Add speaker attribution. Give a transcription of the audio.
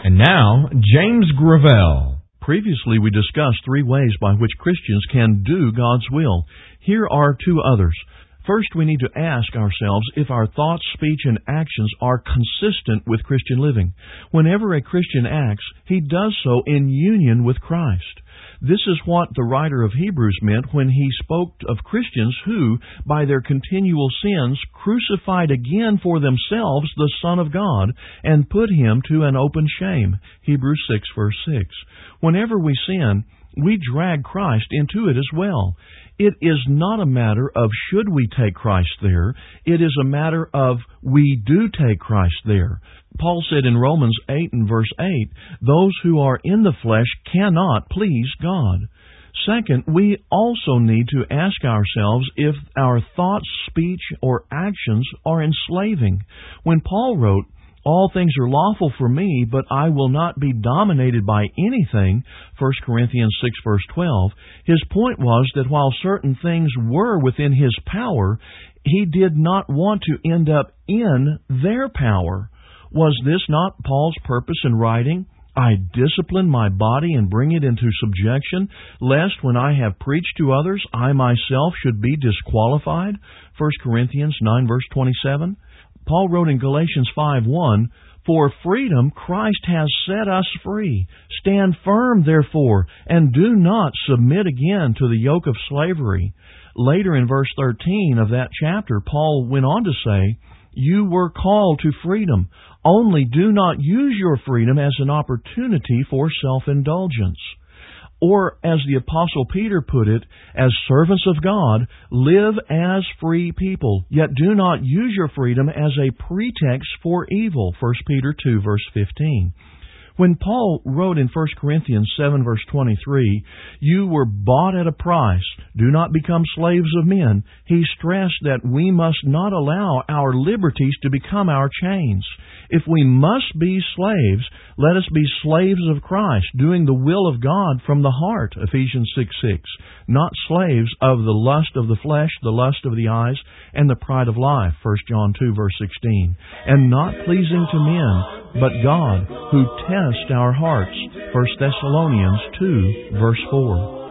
Speaker 1: And now, James Gravel. Previously, we discussed 3 ways by which Christians can do God's will. Here are 2 others. First, we need to ask ourselves if our thoughts, speech, and actions are consistent with Christian living. Whenever a Christian acts, he does so in union with Christ. This is what the writer of Hebrews meant when he spoke of Christians who, by their continual sins, crucified again for themselves the Son of God and put Him to an open shame. Hebrews 6, verse 6. Whenever we sin, we drag Christ into it as well. It is not a matter of should we take Christ there. It is a matter of we do take Christ there. Paul said in Romans 8 and verse 8, those who are in the flesh cannot please God. Second, we also need to ask ourselves if our thoughts, speech, or actions are enslaving. When Paul wrote, all things are lawful for me, but I will not be dominated by anything, 1 Corinthians 6, verse 12, his point was that while certain things were within his power, he did not want to end up in their power. Was this not Paul's purpose in writing? I discipline my body and bring it into subjection, lest when I have preached to others, I myself should be disqualified, 1 Corinthians 9, verse 27. Paul wrote in Galatians 5:1, for freedom Christ has set us free. Stand firm, therefore, and do not submit again to the yoke of slavery. Later in verse 13 of that chapter, Paul went on to say, you were called to freedom. Only do not use your freedom as an opportunity for self-indulgence. Or, as the Apostle Peter put it, as servants of God, live as free people, yet do not use your freedom as a pretext for evil, 1 Peter 2, verse 15. When Paul wrote in 1 Corinthians 7, verse 23, you were bought at a price, do not become slaves of men, he stressed that we must not allow our liberties to become our chains. If we must be slaves, let us be slaves of Christ, doing the will of God from the heart, Ephesians 6:6, not slaves of the lust of the flesh, the lust of the eyes, and the pride of life, 1 John 2, verse 16, and not pleasing to men, but God, who tests our hearts, 1 Thessalonians 2, verse 4.